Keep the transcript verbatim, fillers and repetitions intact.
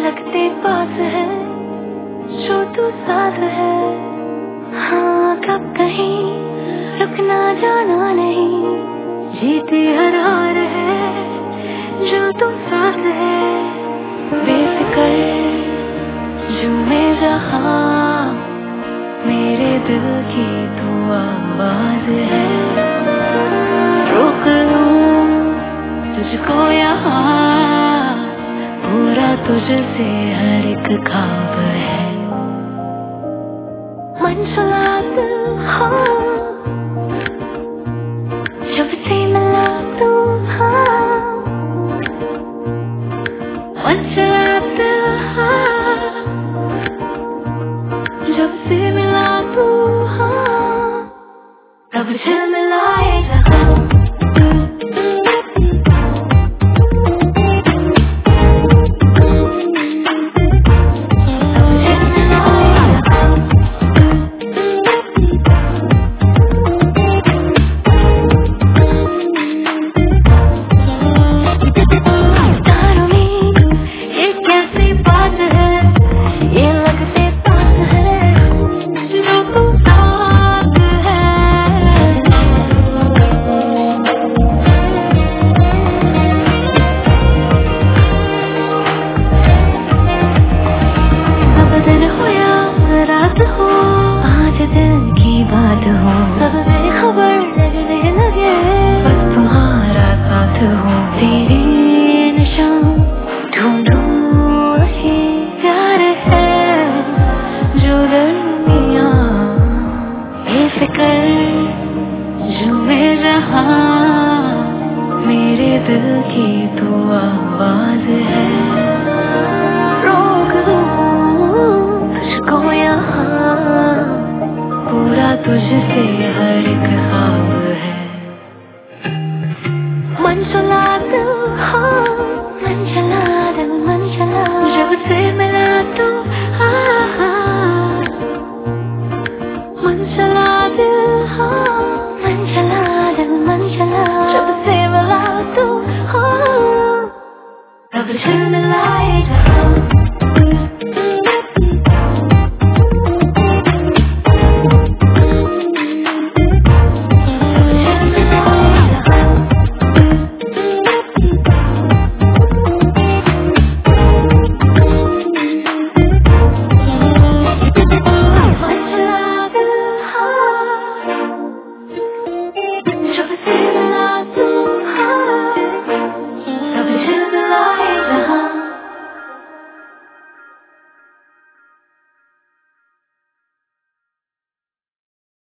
लगते पास है जो तू साथ है। हाँ कब कहीं रुकना जाना नहीं, जीती हर हार है जो तू साथ है। बेफिक्र झूमे जहाँ मेरे दिल की तू आवाज है। रोक लूं तुझको यहाँ, पूरा तुझसे हर एक ख्वाब है। मन चलाता हाँ जब से मिला तू, हाँ मन चलाता हाँ जब से मिला तू, हाँ तब से मिला है